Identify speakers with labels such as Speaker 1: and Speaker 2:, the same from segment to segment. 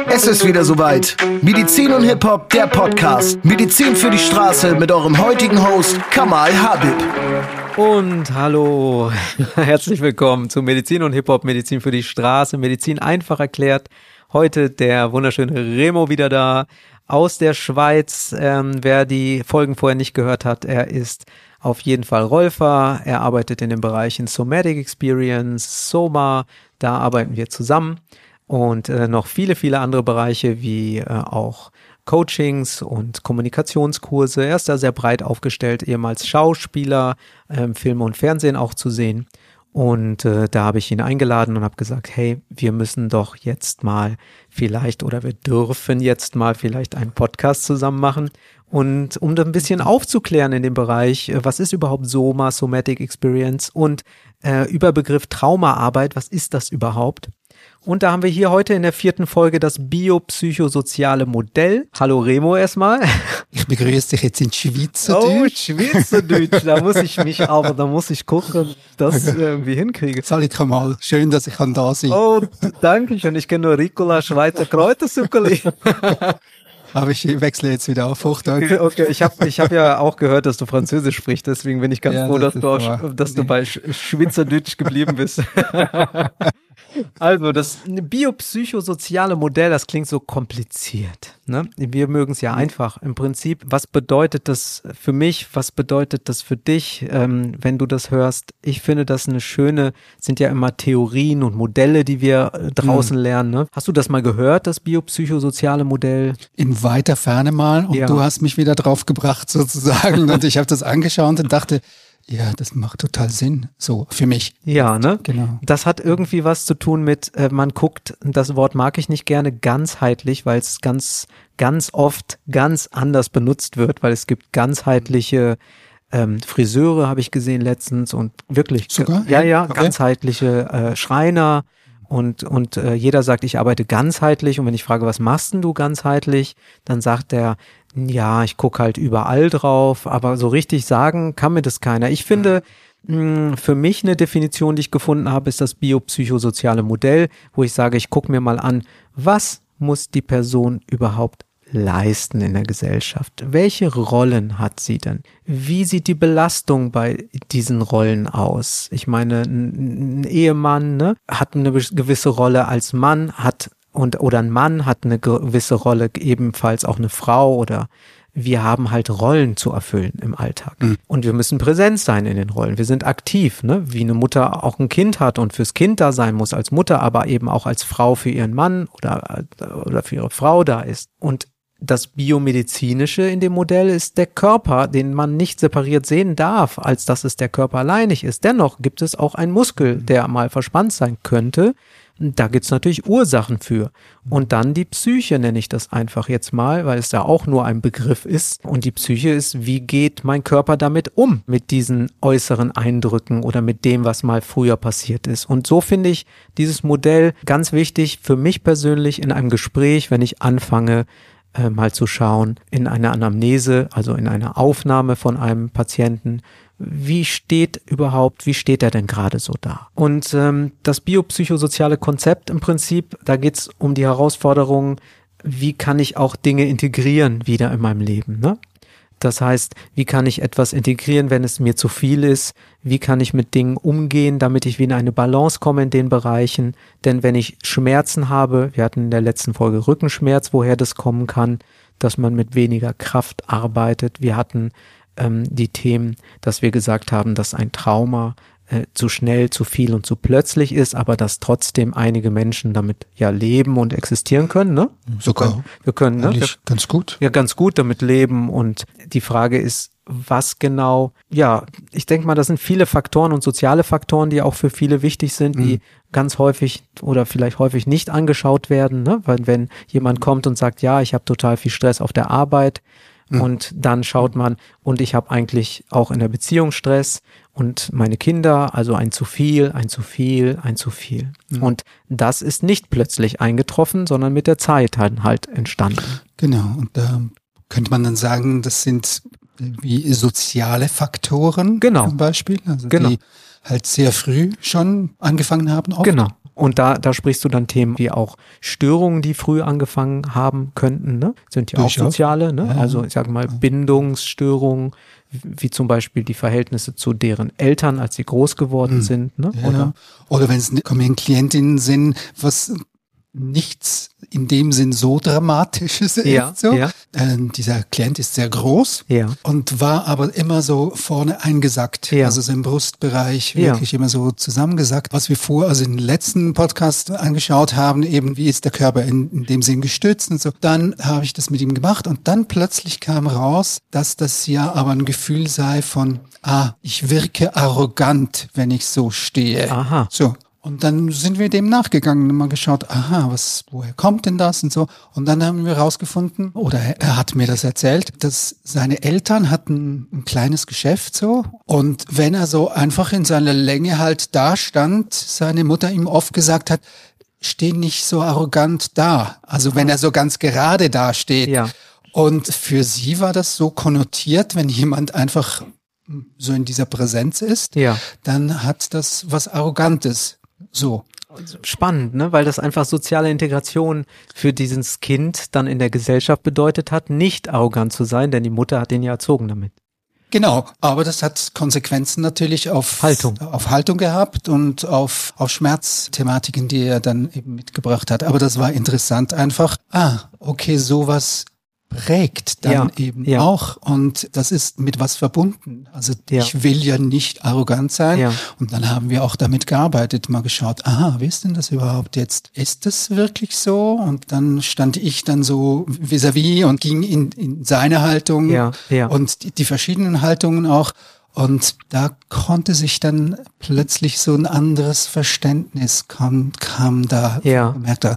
Speaker 1: Es ist wieder soweit. Medizin und Hip-Hop, der Podcast. Medizin für die Straße mit eurem heutigen Host Kamal Habib.
Speaker 2: Und hallo, herzlich willkommen zu Medizin und Hip-Hop, Medizin für die Straße, Medizin einfach erklärt. Heute der wunderschöne Remo wieder da aus der Schweiz. Wer die Folgen vorher nicht gehört hat, er ist auf jeden Fall Rolfer. Er arbeitet in den Bereichen Somatic Experience, Soma, da arbeiten wir zusammen. Und noch viele, viele andere Bereiche wie auch Coachings und Kommunikationskurse. Er ist da sehr breit aufgestellt, ehemals Schauspieler, Filme und Fernsehen auch zu sehen. Und da habe ich ihn eingeladen und habe gesagt, hey, wir müssen doch jetzt mal vielleicht oder wir dürfen jetzt mal vielleicht einen Podcast zusammen machen. Und um da ein bisschen aufzuklären in dem Bereich, was ist überhaupt Soma, Somatic Experience und Überbegriff Traumaarbeit, was ist das überhaupt? Und da haben wir hier heute in der 4. Folge das biopsychosoziale Modell. Hallo Remo erstmal.
Speaker 3: Ich begrüße dich jetzt in Schweizerdeutsch.
Speaker 2: Oh, Schweizerdeutsch, da muss ich gucken, dass ich irgendwie hinkriege.
Speaker 3: Salut Kamal, schön, dass ich da sein kann.
Speaker 2: Oh, danke schön, ich kenne nur Ricola, Schweizer Kräutersuckerli.
Speaker 3: Aber ich wechsle jetzt wieder auf Hochdeutsch.
Speaker 2: Okay, ich hab ja auch gehört, dass du Französisch sprichst, deswegen bin ich ganz froh, dass du bei Schweizerdeutsch geblieben bist. Also, das biopsychosoziale Modell, das klingt so kompliziert, ne? Wir mögen es ja einfach. Im Prinzip, was bedeutet das für mich, was bedeutet das für dich, wenn du das hörst? Ich finde das sind ja immer Theorien und Modelle, die wir draußen lernen, ne? Hast du das mal gehört, das biopsychosoziale Modell?
Speaker 3: In weiter Ferne mal und Du hast mich wieder drauf gebracht sozusagen und ich habe das angeschaut und dachte, ja, das macht total Sinn, so für mich.
Speaker 2: Ja, ne?
Speaker 3: Genau.
Speaker 2: Das hat irgendwie was zu tun mit, man guckt, das Wort mag ich nicht gerne, ganzheitlich, weil es ganz oft ganz anders benutzt wird, weil es gibt ganzheitliche Friseure, habe ich gesehen letztens und wirklich,
Speaker 3: sogar?
Speaker 2: Ja,
Speaker 3: okay.
Speaker 2: Ganzheitliche Schreiner und jeder sagt, ich arbeite ganzheitlich und wenn ich frage, was machst denn du ganzheitlich, dann sagt er, ja, ich gucke halt überall drauf, aber so richtig sagen kann mir das keiner. Ich finde, für mich eine Definition, die ich gefunden habe, ist das biopsychosoziale Modell, wo ich sage, ich gucke mir mal an, was muss die Person überhaupt leisten in der Gesellschaft? Welche Rollen hat sie denn? Wie sieht die Belastung bei diesen Rollen aus? Ich meine, ein Ehemann, ne, hat eine gewisse Rolle als Mann, oder ein Mann hat eine gewisse Rolle, ebenfalls auch eine Frau oder wir haben halt Rollen zu erfüllen im Alltag. Und wir müssen präsent sein in den Rollen. Wir sind aktiv, ne? Wie eine Mutter auch ein Kind hat und fürs Kind da sein muss als Mutter, aber eben auch als Frau für ihren Mann oder für ihre Frau da ist. Und das Biomedizinische in dem Modell ist der Körper, den man nicht separiert sehen darf, als dass es der Körper alleinig ist. Dennoch gibt es auch einen Muskel, der mal verspannt sein könnte. Da gibt's natürlich Ursachen für. Und dann die Psyche nenne ich das einfach jetzt mal, weil es ja auch nur ein Begriff ist. Und die Psyche ist, wie geht mein Körper damit um, mit diesen äußeren Eindrücken oder mit dem, was mal früher passiert ist. Und so finde ich dieses Modell ganz wichtig für mich persönlich in einem Gespräch, wenn ich anfange, mal zu schauen, in einer Anamnese, also in einer Aufnahme von einem Patienten, wie steht er denn gerade so da? Und das biopsychosoziale Konzept im Prinzip, da geht's um die Herausforderung, wie kann ich auch Dinge integrieren wieder in meinem Leben, ne? Das heißt, wie kann ich etwas integrieren, wenn es mir zu viel ist? Wie kann ich mit Dingen umgehen, damit ich wieder in eine Balance komme in den Bereichen? Denn wenn ich Schmerzen habe, wir hatten in der letzten Folge Rückenschmerz, woher das kommen kann, dass man mit weniger Kraft arbeitet. Wir hatten die Themen, dass wir gesagt haben, dass ein Trauma zu schnell, zu viel und zu plötzlich ist, aber dass trotzdem einige Menschen damit ja leben und existieren können, ne?
Speaker 3: Sogar.
Speaker 2: Wir können, ne?
Speaker 3: Ganz gut.
Speaker 2: Ja, ganz gut damit leben und die Frage ist, was genau, ja, ich denke mal, das sind viele Faktoren und soziale Faktoren, die auch für viele wichtig sind, die ganz häufig oder vielleicht häufig nicht angeschaut werden, ne? Weil wenn jemand kommt und sagt, ja, ich habe total viel Stress auf der Arbeit, und dann schaut man, und ich habe eigentlich auch in der Beziehung Stress und meine Kinder, also ein zu viel. Und das ist nicht plötzlich eingetroffen, sondern mit der Zeit halt entstanden.
Speaker 3: Genau, und da könnte man dann sagen, das sind wie soziale Faktoren zum Beispiel, also die halt sehr früh schon angefangen haben. Oft.
Speaker 2: Genau. Und da sprichst du dann Themen wie auch Störungen, die früh angefangen haben könnten, ne? Sind ja auch soziale, ne? Ja. Also ich sage mal Bindungsstörungen, wie zum Beispiel die Verhältnisse zu deren Eltern, als sie groß geworden sind, ne?
Speaker 3: Ja. Oder wenn es Klientinnen sind, was nichts in dem Sinn so Dramatisches ist. So. Ja. Dieser Klient ist sehr groß und war aber immer so vorne eingesackt. Ja. Also sein Brustbereich wirklich immer so zusammengesackt. Was wir also in den letzten Podcast angeschaut haben, eben wie ist der Körper in dem Sinn gestützt und so. Dann habe ich das mit ihm gemacht und dann plötzlich kam raus, dass das ja aber ein Gefühl sei von, ich wirke arrogant, wenn ich so stehe.
Speaker 2: Aha.
Speaker 3: So. Und dann sind wir dem nachgegangen und mal geschaut, woher kommt denn das und so. Und dann haben wir rausgefunden, oder er hat mir das erzählt, dass seine Eltern hatten ein kleines Geschäft so. Und wenn er so einfach in seiner Länge halt da stand, seine Mutter ihm oft gesagt hat, steh nicht so arrogant da. Also wenn er so ganz gerade da steht. Ja. Und für sie war das so konnotiert, wenn jemand einfach so in dieser Präsenz ist, dann hat das was Arrogantes. So.
Speaker 2: Spannend, ne? Weil das einfach soziale Integration für dieses Kind dann in der Gesellschaft bedeutet hat, nicht arrogant zu sein, denn die Mutter hat ihn ja erzogen damit.
Speaker 3: Genau, aber das hat Konsequenzen natürlich auf Haltung gehabt und auf Schmerzthematiken, die er dann eben mitgebracht hat. Aber das war interessant einfach. Okay, sowas prägt dann auch und das ist mit was verbunden. Also ich will ja nicht arrogant sein und dann haben wir auch damit gearbeitet, mal geschaut, wie ist denn das überhaupt jetzt? Ist das wirklich so? Und dann stand ich dann so vis-à-vis und ging in seine Haltung und die verschiedenen Haltungen auch. Und da konnte sich dann plötzlich so ein anderes Verständnis kam da, merkte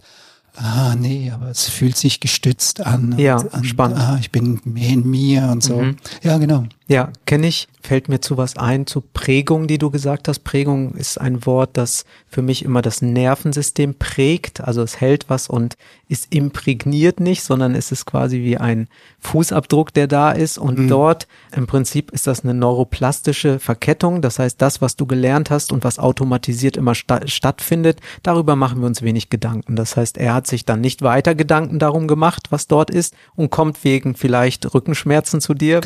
Speaker 3: nee, aber es fühlt sich gestützt an.
Speaker 2: Ja, spannend.
Speaker 3: Ich bin mehr in mir und so. Ja, genau.
Speaker 2: Ja, kenne ich. Fällt mir zu was ein, zu Prägung, die du gesagt hast. Prägung ist ein Wort, das für mich immer das Nervensystem prägt. Also es hält was und ist imprägniert nicht, sondern es ist quasi wie ein Fußabdruck, der da ist. Und dort im Prinzip ist das eine neuroplastische Verkettung. Das heißt, das, was du gelernt hast und was automatisiert immer stattfindet, darüber machen wir uns wenig Gedanken. Das heißt, er hat sich dann nicht weiter Gedanken darum gemacht, was dort ist und kommt wegen vielleicht Rückenschmerzen zu dir,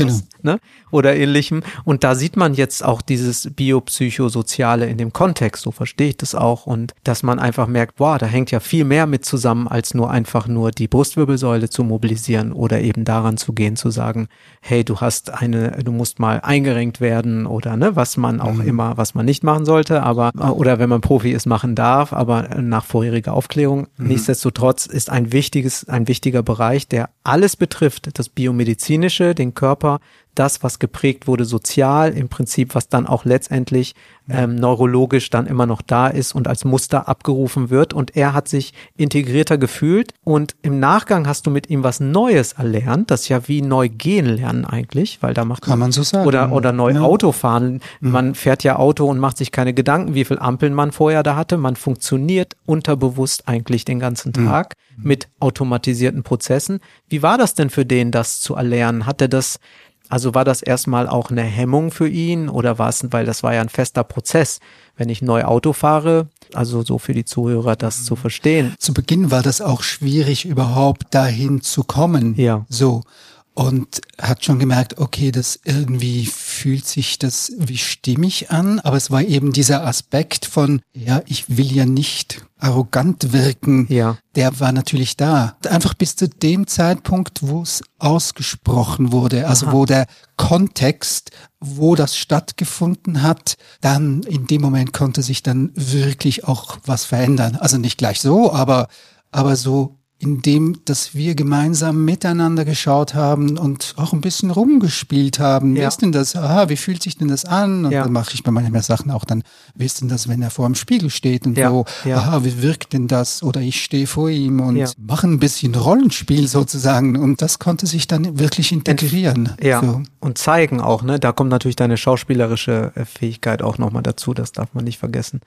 Speaker 2: oder ähnlichem. Und da sieht man jetzt auch dieses Biopsychosoziale in dem Kontext, so verstehe ich das auch. Und dass man einfach merkt, da hängt ja viel mehr mit zusammen, als nur einfach nur die Brustwirbelsäule zu mobilisieren oder eben daran zu gehen, zu sagen, hey, du musst mal eingerenkt werden oder was man auch immer, was man nicht machen sollte, oder wenn man Profi ist, machen darf, aber nach vorheriger Aufklärung. Nichtsdestotrotz ist ein wichtiger Bereich, der alles betrifft, das Biomedizinische, den Körper, das, was geprägt wurde sozial, im Prinzip, was dann auch letztendlich neurologisch dann immer noch da ist und als Muster abgerufen wird. Und er hat sich integrierter gefühlt und im Nachgang hast du mit ihm was Neues erlernt. Das ist ja wie neu gehen lernen eigentlich, weil da
Speaker 3: kann man so sagen.
Speaker 2: Oder neu Auto fahren. Man fährt ja Auto und macht sich keine Gedanken, wie viel Ampeln man vorher da hatte. Man funktioniert unterbewusst eigentlich den ganzen Tag mit automatisierten Prozessen. Wie war das denn für den, das zu erlernen? Also war das erstmal auch eine Hemmung für ihn oder war es, weil das war ja ein fester Prozess, wenn ich neu Auto fahre, also so für die Zuhörer das zu verstehen.
Speaker 3: Zu Beginn war das auch schwierig, überhaupt dahin zu kommen.
Speaker 2: Ja.
Speaker 3: So. Und hat schon gemerkt, okay, das irgendwie fühlt sich das wie stimmig an, aber es war eben dieser Aspekt von, ich will ja nicht arrogant wirken, der war natürlich da. Einfach bis zu dem Zeitpunkt, wo es ausgesprochen wurde, also wo der Kontext, wo das stattgefunden hat, dann in dem Moment konnte sich dann wirklich auch was verändern. Also nicht gleich so, aber so indem, dass wir gemeinsam miteinander geschaut haben und auch ein bisschen rumgespielt haben. Wie ist denn das? Wie fühlt sich denn das an? Und dann mache ich bei manchen Sachen auch dann, wie ist denn das, wenn er vor dem Spiegel steht und wie wirkt denn das? Oder ich stehe vor ihm und mache ein bisschen Rollenspiel sozusagen und das konnte sich dann wirklich integrieren.
Speaker 2: So. Und zeigen auch, da kommt natürlich deine schauspielerische Fähigkeit auch nochmal dazu, das darf man nicht vergessen.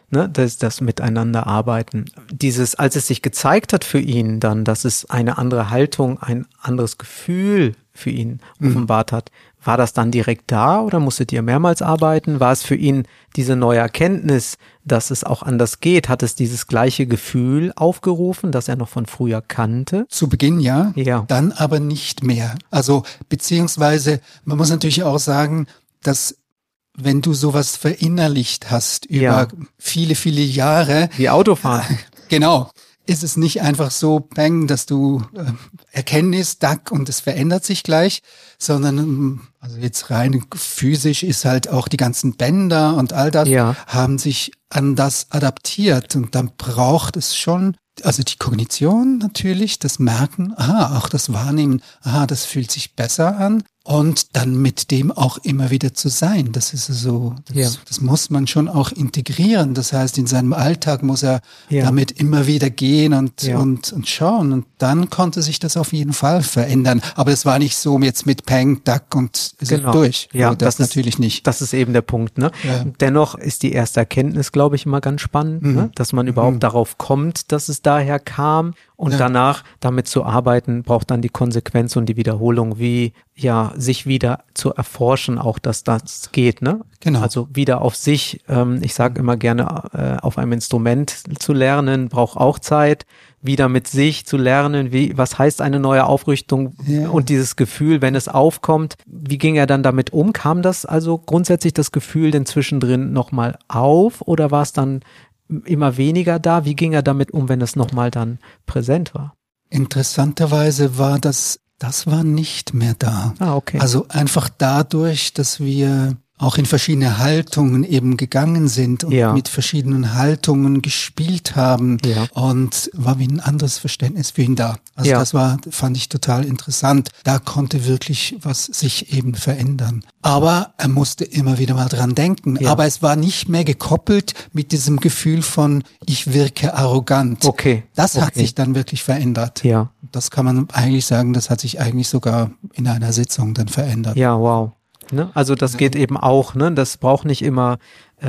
Speaker 2: ne, das Miteinander arbeiten. Als es sich gezeigt hat für ihn dann, dass es eine andere Haltung, ein anderes Gefühl für ihn offenbart hat, war das dann direkt da oder musstet ihr mehrmals arbeiten? War es für ihn diese neue Erkenntnis, dass es auch anders geht? Hat es dieses gleiche Gefühl aufgerufen, das er noch von früher kannte?
Speaker 3: Zu Beginn ja,
Speaker 2: Ja.
Speaker 3: Dann aber nicht mehr. Also beziehungsweise, man muss natürlich auch sagen, dass wenn du sowas verinnerlicht hast über viele, viele Jahre.
Speaker 2: Wie Autofahren.
Speaker 3: Genau. Ist es nicht einfach so, bang, dass du Erkenntnis, Dack und es verändert sich gleich, sondern also jetzt rein physisch ist halt auch die ganzen Bänder und all das haben sich an das adaptiert und dann braucht es schon, also die Kognition natürlich, das Merken, auch das Wahrnehmen, das fühlt sich besser an. Und dann mit dem auch immer wieder zu sein. Das ist so, das muss man schon auch integrieren. Das heißt, in seinem Alltag muss er damit immer wieder gehen und schauen. Und dann konnte sich das auf jeden Fall verändern. Aber es war nicht so jetzt mit Peng, Dack und ist durch.
Speaker 2: Ja,
Speaker 3: das natürlich nicht.
Speaker 2: Das ist eben der Punkt, ne? Ja. Dennoch ist die erste Erkenntnis, glaube ich, immer ganz spannend, ne? Dass man überhaupt darauf kommt, dass es daher kam. Und danach damit zu arbeiten, braucht dann die Konsequenz und die Wiederholung, wie sich wieder zu erforschen, auch dass das geht, ne?
Speaker 3: Genau.
Speaker 2: Also wieder auf sich, ich sage immer gerne, auf einem Instrument zu lernen, braucht auch Zeit, wieder mit sich zu lernen, was heißt eine neue Aufrichtung und dieses Gefühl, wenn es aufkommt, wie ging er dann damit um? Kam das also grundsätzlich das Gefühl denn zwischendrin nochmal auf oder war es dann immer weniger da? Wie ging er damit um, wenn es nochmal dann präsent war?
Speaker 3: Interessanterweise war das war nicht mehr da.
Speaker 2: Okay.
Speaker 3: Also einfach dadurch, dass wir auch in verschiedene Haltungen eben gegangen sind und mit verschiedenen Haltungen gespielt haben und war wie ein anderes Verständnis für ihn da. Also das fand ich total interessant. Da konnte wirklich was sich eben verändern. Aber er musste immer wieder mal dran denken. Ja. Aber es war nicht mehr gekoppelt mit diesem Gefühl von, ich wirke arrogant.
Speaker 2: Okay.
Speaker 3: Das hat sich dann wirklich verändert.
Speaker 2: Ja.
Speaker 3: Das kann man eigentlich sagen, das hat sich eigentlich sogar in einer Sitzung dann verändert.
Speaker 2: Ja, wow. Ne? Also das geht eben auch, ne? Das braucht nicht immer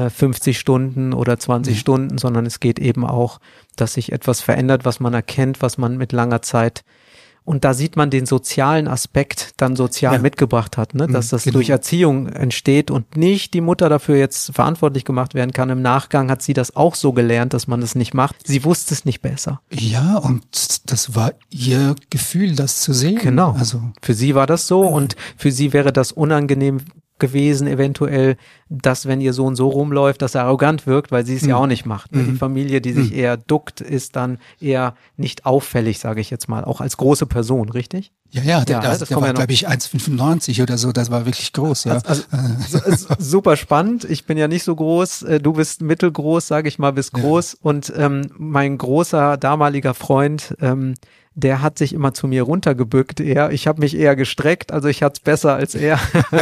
Speaker 2: 50 Stunden oder 20 Stunden, sondern es geht eben auch, dass sich etwas verändert, was man erkennt, was man mit langer Zeit, und da sieht man den sozialen Aspekt dann sozial mitgebracht hat, ne? Dass das durch Erziehung entsteht und nicht die Mutter dafür jetzt verantwortlich gemacht werden kann. Im Nachgang hat sie das auch so gelernt, dass man es nicht macht. Sie wusste es nicht besser.
Speaker 3: Ja, und das war ihr Gefühl, das zu sehen.
Speaker 2: Genau.
Speaker 3: Also
Speaker 2: für sie war das so und für sie wäre das unangenehm gewesen eventuell, dass wenn ihr Sohn so rumläuft, dass er arrogant wirkt, weil sie es ja auch nicht macht. Die Familie, die sich eher duckt, ist dann eher nicht auffällig, sage ich jetzt mal, auch als große Person, richtig?
Speaker 3: Ja, der war, glaube ich, 1,95 oder so, das war wirklich groß. Ja.
Speaker 2: Also, super spannend, ich bin ja nicht so groß, du bist mittelgroß, sage ich mal, bist groß und mein großer damaliger Freund, der hat sich immer zu mir runtergebückt eher. Ich habe mich eher gestreckt, also ich hatte es besser als er.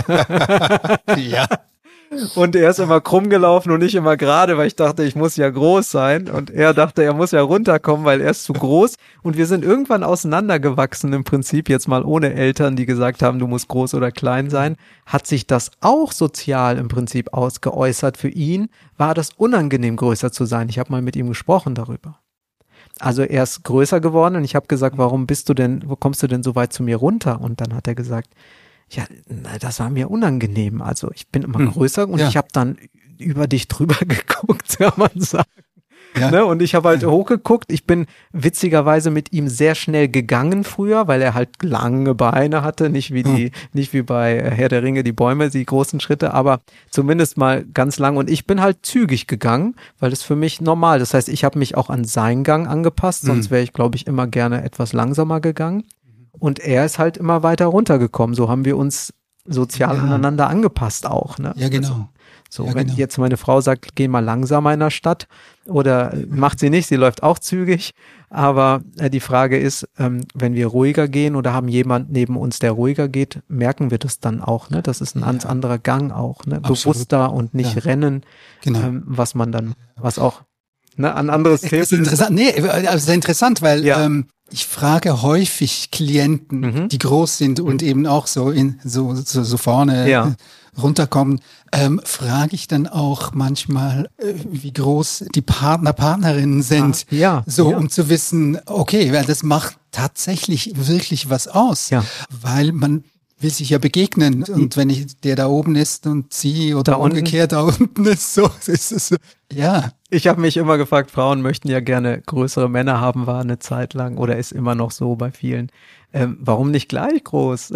Speaker 3: Ja.
Speaker 2: Und er ist immer krumm gelaufen und nicht immer gerade, weil ich dachte, ich muss ja groß sein. Und er dachte, er muss ja runterkommen, weil er ist zu groß. Und wir sind irgendwann auseinandergewachsen im Prinzip, jetzt mal ohne Eltern, die gesagt haben, du musst groß oder klein sein. Hat sich das auch sozial im Prinzip ausgeäußert. Für ihn war das unangenehm, größer zu sein. Ich habe mal mit ihm gesprochen darüber. Also er ist größer geworden und ich habe gesagt, wo kommst du denn so weit zu mir runter? Und dann hat er gesagt, ja, das war mir unangenehm. Also ich bin immer größer und ich habe dann über dich drüber geguckt, kann man sagen. Ja. Ne? Und ich habe halt hochgeguckt. Ich bin witzigerweise mit ihm sehr schnell gegangen früher, weil er halt lange Beine hatte, nicht wie bei Herr der Ringe, die Bäume, die großen Schritte, aber zumindest mal ganz lang. Und ich bin halt zügig gegangen, weil das für mich normal. Das heißt, ich habe mich auch an seinen Gang angepasst, sonst wäre ich, glaube ich, immer gerne etwas langsamer gegangen. Und er ist halt immer weiter runtergekommen. So haben wir uns sozial aneinander angepasst auch. Ne?
Speaker 3: Ja, genau.
Speaker 2: So, wenn jetzt meine Frau sagt, geh mal langsamer in der Stadt, oder macht sie nicht, sie läuft auch zügig. Aber die Frage ist, wenn wir ruhiger gehen oder haben jemand neben uns, der ruhiger geht, merken wir das dann auch. Ne? Das ist ein ganz anderer Gang auch. Ne? Bewusster und nicht rennen, was auch. Ne, ein anderes Thema.
Speaker 3: Das ist interessant. Nee, das ist interessant, weil Ich frage häufig Klienten, die groß sind und eben auch so vorne runterkommen, frage ich dann auch manchmal, wie groß die Partnerinnen sind, um zu wissen, okay, weil das macht tatsächlich wirklich was aus, weil man will sich ja begegnen und wenn der da oben ist und sie oder da umgekehrt da unten ist, so ist es so. Ja.
Speaker 2: Ich habe mich immer gefragt, Frauen möchten ja gerne größere Männer haben, war eine Zeit lang oder ist immer noch so bei vielen. Warum nicht gleich groß?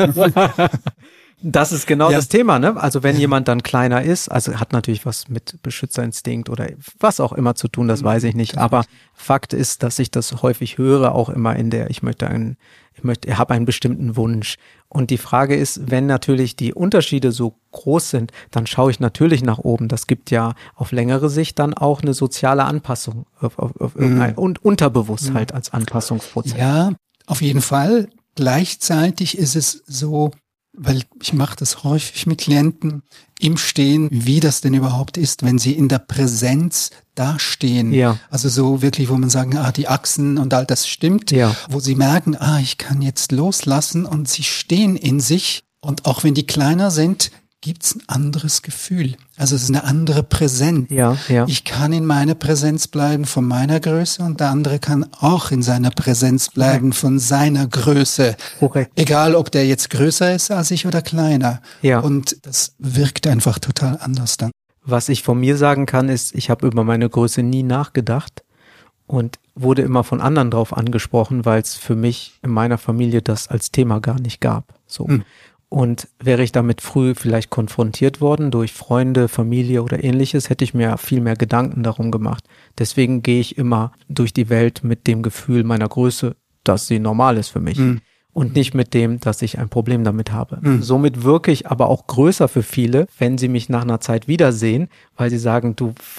Speaker 2: Das ist genau das Thema, ne? Also wenn jemand dann kleiner ist, also hat natürlich was mit Beschützerinstinkt oder was auch immer zu tun, das weiß ich nicht. Aber Fakt ist, dass ich das häufig höre, auch immer ich habe einen bestimmten Wunsch. Und die Frage ist, wenn natürlich die Unterschiede so groß sind, dann schaue ich natürlich nach oben. Das gibt ja auf längere Sicht dann auch eine soziale Anpassung auf irgendein und unterbewusst halt als Anpassungsprozess.
Speaker 3: Ja, auf jeden Fall. Gleichzeitig ist es so, weil ich mache das häufig mit Klienten im Stehen, wie das denn überhaupt ist, wenn sie in der Präsenz dastehen. Ja. Also so wirklich, wo man sagen, die Achsen und all das stimmt, wo sie merken, ich kann jetzt loslassen und sie stehen in sich und auch wenn die kleiner sind, gibt's ein anderes Gefühl. Also es ist eine andere Präsenz. Ja. Ich kann in meiner Präsenz bleiben von meiner Größe und der andere kann auch in seiner Präsenz bleiben von seiner Größe. Korrekt. Egal, ob der jetzt größer ist als ich oder kleiner. Ja. Und das wirkt einfach total anders dann.
Speaker 2: Was ich von mir sagen kann, ist, ich habe über meine Größe nie nachgedacht und wurde immer von anderen drauf angesprochen, weil es für mich in meiner Familie das als Thema gar nicht gab. So. Und wäre ich damit früh vielleicht konfrontiert worden durch Freunde, Familie oder ähnliches, hätte ich mir viel mehr Gedanken darum gemacht. Deswegen gehe ich immer durch die Welt mit dem Gefühl meiner Größe, dass sie normal ist für mich. Und nicht mit dem, dass ich ein Problem damit habe. Somit wirke ich aber auch größer für viele, wenn sie mich nach einer Zeit wiedersehen, weil sie sagen,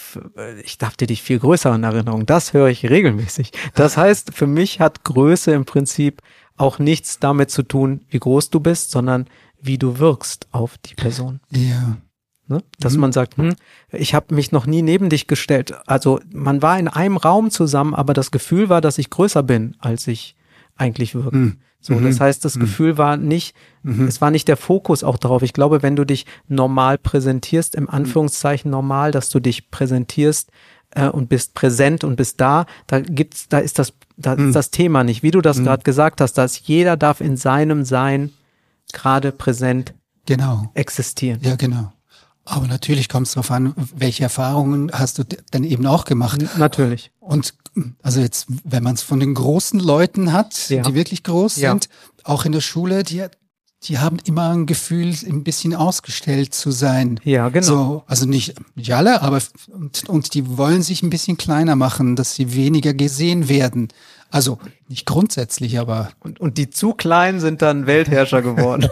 Speaker 2: ich dachte dich viel größer in Erinnerung. Das höre ich regelmäßig. Das heißt, für mich hat Größe im Prinzip auch nichts damit zu tun, wie groß du bist, sondern wie du wirkst auf die Person.
Speaker 3: Ja.
Speaker 2: Ne? Dass man sagt, ich habe mich noch nie neben dich gestellt. Also man war in einem Raum zusammen, aber das Gefühl war, dass ich größer bin, als ich eigentlich wirke. So, das heißt, das Gefühl war nicht, es war nicht der Fokus auch darauf. Ich glaube, wenn du dich normal präsentierst, im Anführungszeichen normal, dass du dich präsentierst und bist präsent und bist da ist das Thema nicht. Wie du das gerade gesagt hast, dass jeder darf in seinem Sein gerade präsent existieren.
Speaker 3: Ja, genau. Aber natürlich kommt es darauf an, welche Erfahrungen hast du denn eben auch gemacht.
Speaker 2: Natürlich.
Speaker 3: Und also jetzt, wenn man es von den großen Leuten hat, die wirklich groß sind, auch in der Schule, die haben immer ein Gefühl, ein bisschen ausgestellt zu sein.
Speaker 2: Ja, genau.
Speaker 3: So, also nicht alle, aber und die wollen sich ein bisschen kleiner machen, dass sie weniger gesehen werden. Also nicht grundsätzlich, aber...
Speaker 2: Und die zu kleinen sind dann Weltherrscher geworden.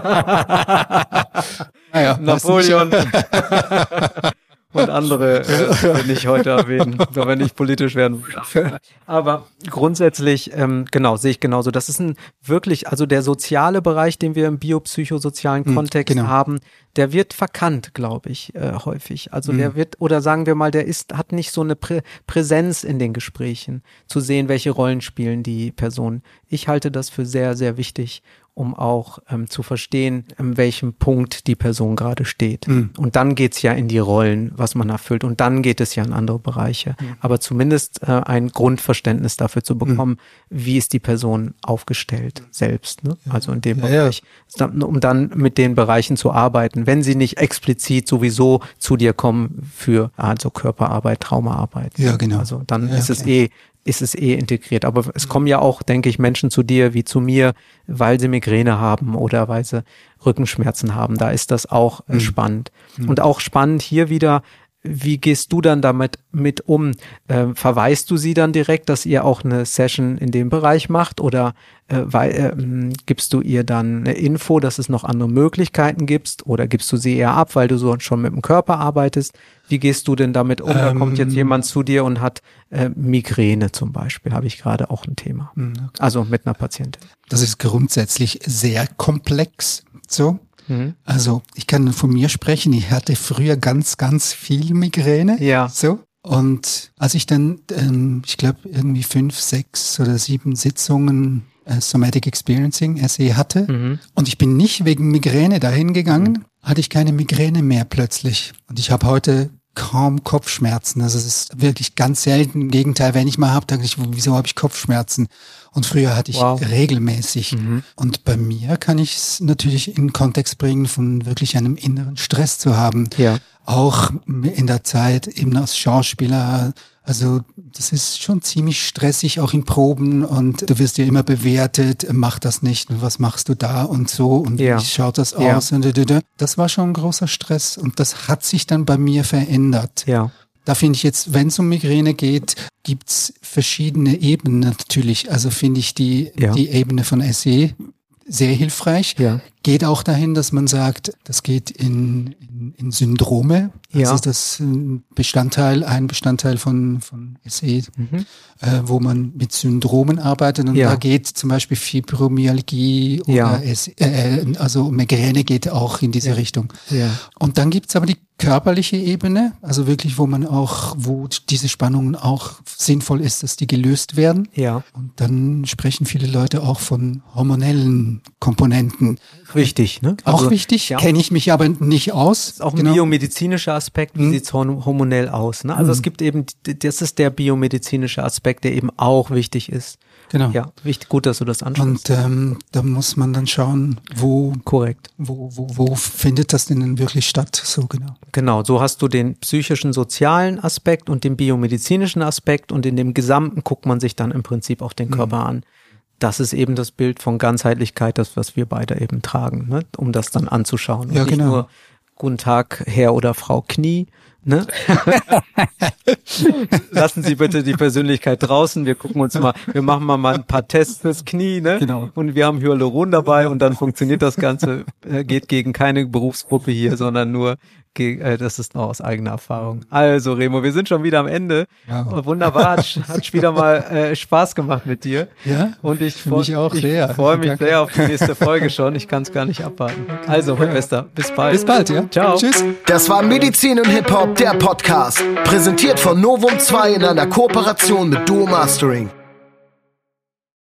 Speaker 3: Naja,
Speaker 2: Napoleon und andere will ich heute erwähnen, wenn ich politisch werden will. Aber grundsätzlich, sehe ich genauso. Das ist also der soziale Bereich, den wir im biopsychosozialen Kontext haben, der wird verkannt, glaube ich, häufig. Also der wird, oder sagen wir mal, hat nicht so eine Präsenz in den Gesprächen, zu sehen, welche Rollen spielen die Personen. Ich halte das für sehr, sehr wichtig, um auch zu verstehen, in welchem Punkt die Person gerade steht. Und dann geht's ja in die Rollen, was man erfüllt. Und dann geht es ja in andere Bereiche. Aber zumindest ein Grundverständnis dafür zu bekommen, wie ist die Person aufgestellt selbst. Ne? Also in dem Bereich, um dann mit den Bereichen zu arbeiten, wenn sie nicht explizit sowieso zu dir kommen für Körperarbeit, Traumaarbeit.
Speaker 3: Ja, genau.
Speaker 2: Also dann ist es integriert. Aber es kommen ja auch, denke ich, Menschen zu dir wie zu mir, weil sie Migräne haben oder weil sie Rückenschmerzen haben. Da ist das auch spannend. Und auch spannend hier wieder, wie gehst du dann damit um? Verweist du sie dann direkt, dass ihr auch eine Session in dem Bereich macht oder gibst du ihr dann eine Info, dass es noch andere Möglichkeiten gibt oder gibst du sie eher ab, weil du so schon mit dem Körper arbeitest? Wie gehst du denn damit um? Da kommt jetzt jemand zu dir und hat Migräne zum Beispiel, habe ich gerade auch ein Thema. Okay. Also mit einer Patientin.
Speaker 3: Das ist grundsätzlich sehr komplex, so. Also ich kann von mir sprechen, ich hatte früher ganz, ganz viel Migräne.
Speaker 2: Ja.
Speaker 3: So. Und als ich dann, ich glaube, irgendwie 5, 6 oder 7 Sitzungen Somatic Experiencing, SE hatte, und ich bin nicht wegen Migräne dahin gegangen, hatte ich keine Migräne mehr plötzlich. Und ich habe heute kaum Kopfschmerzen. Also es ist wirklich ganz selten. Im Gegenteil, wenn ich mal habe, denke ich, wieso habe ich Kopfschmerzen? Und früher hatte ich regelmäßig. Und bei mir kann ich es natürlich in den Kontext bringen, von wirklich einem inneren Stress zu haben.
Speaker 2: Ja.
Speaker 3: Auch in der Zeit eben als Schauspieler. Also das ist schon ziemlich stressig, auch in Proben, und du wirst ja immer bewertet, mach das nicht und was machst du da und so und wie schaut das aus? Und das war schon ein großer Stress und das hat sich dann bei mir verändert.
Speaker 2: Ja.
Speaker 3: Da finde ich jetzt, wenn es um Migräne geht, gibt's verschiedene Ebenen natürlich. Also finde ich die Ebene von SE sehr hilfreich. Ja. Geht auch dahin, dass man sagt, das geht in Syndrome. Das ist das ein Bestandteil von SE, wo man mit Syndromen arbeitet. Und da geht zum Beispiel Fibromyalgie oder also Migräne geht auch in diese Richtung. Ja. Und dann gibt's aber die körperliche Ebene, also wirklich, wo diese Spannungen auch sinnvoll ist, dass die gelöst werden. Ja. Und dann sprechen viele Leute auch von hormonellen Komponenten.
Speaker 2: Wichtig, ne?
Speaker 3: Also, auch wichtig, kenne ich mich aber nicht aus.
Speaker 2: Das ist auch ein biomedizinischer Aspekt, wie sieht's hormonell aus, ne? Also es gibt eben, das ist der biomedizinische Aspekt, der eben auch wichtig ist.
Speaker 3: Genau.
Speaker 2: Ja, gut, dass du das ansprichst.
Speaker 3: Und da muss man dann schauen, wo findet das denn wirklich statt, so genau.
Speaker 2: Genau, so hast du den psychischen, sozialen Aspekt und den biomedizinischen Aspekt und in dem Gesamten guckt man sich dann im Prinzip auch den Körper an. Das ist eben das Bild von Ganzheitlichkeit, das, was wir beide eben tragen, ne? Um das dann anzuschauen.
Speaker 3: Ja,
Speaker 2: und nicht nur Guten Tag, Herr oder Frau Knie, ne? Lassen Sie bitte die Persönlichkeit draußen. Wir machen mal ein paar Tests fürs Knie, ne?
Speaker 3: Genau.
Speaker 2: Und wir haben Hyaluron dabei und dann funktioniert das Ganze. Geht gegen keine Berufsgruppe hier, sondern nur das ist noch aus eigener Erfahrung. Also Remo, wir sind schon wieder am Ende. Ja. Wunderbar, hat wieder mal Spaß gemacht mit dir.
Speaker 3: Ja.
Speaker 2: Und ich freue mich sehr auf die nächste Folge schon. Ich kann es gar nicht abwarten. Also, mein Bester, bis bald.
Speaker 3: Bis bald, ja.
Speaker 2: Ciao.
Speaker 3: Tschüss.
Speaker 1: Das war Medizin und Hip-Hop, der Podcast. Präsentiert von Novum 2 in einer Kooperation mit Duo Mastering.